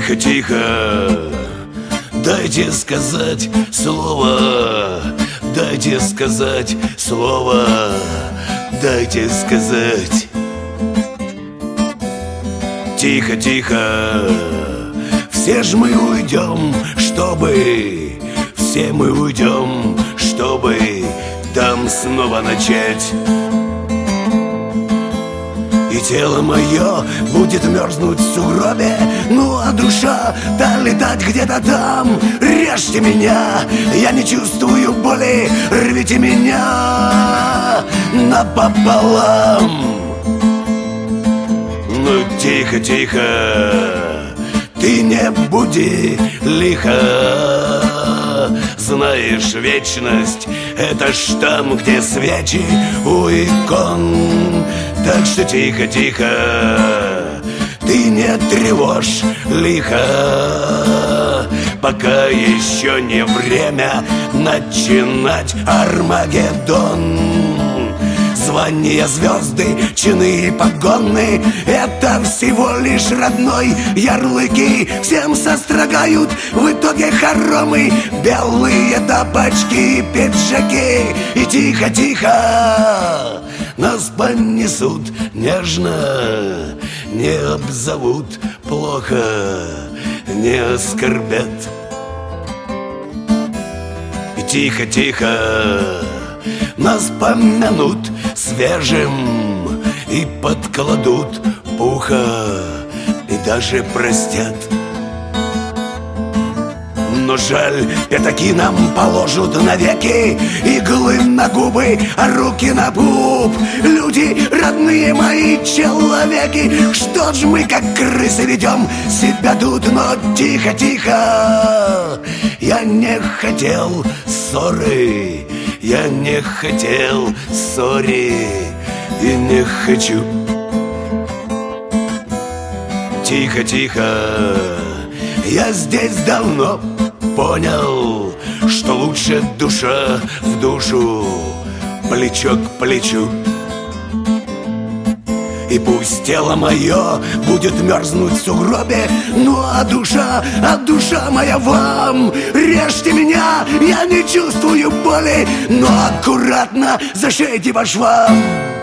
Тихо, тихо, дайте сказать слово, дайте сказать слово, дайте сказать. Тихо, тихо, все ж мы уйдем, чтобы, все мы уйдем, чтобы там снова начать. И тело мое будет мерзнуть в сугробе, ну а душа долетать где-то там. Режьте меня, я не чувствую боли, рвите меня напополам. Ну тихо, тихо, ты не буди лихо. Знаешь, вечность — это ж там, где свечи у икон. Так что тихо, тихо, ты не тревожь лихо, пока еще не время начинать Армагеддон. Звания, звезды, чины и погоны — это всего лишь родной ярлыки. Всем сострогают в итоге хоромы, белые тапочки и пиджаки. И тихо, тихо, нас понесут нежно, не обзовут плохо, не оскорбят. И тихо, тихо, нас помянут свежим и подкладут пуха, и даже простят. Но жаль, пятаки нам положат навеки, иглы на губы, а руки на пуп. Люди, родные мои человеки, что ж мы как крысы ведем себя тут? Но тихо, тихо, я не хотел ссоры, я не хотел ссоры и не хочу. Тихо, тихо, я здесь давно понял, что лучше душа в душу, плечо к плечу. И пусть тело мое будет мерзнуть в сугробе, ну а душа моя вам. Режьте меня, я не чувствую боли, но аккуратно зашейте по швам.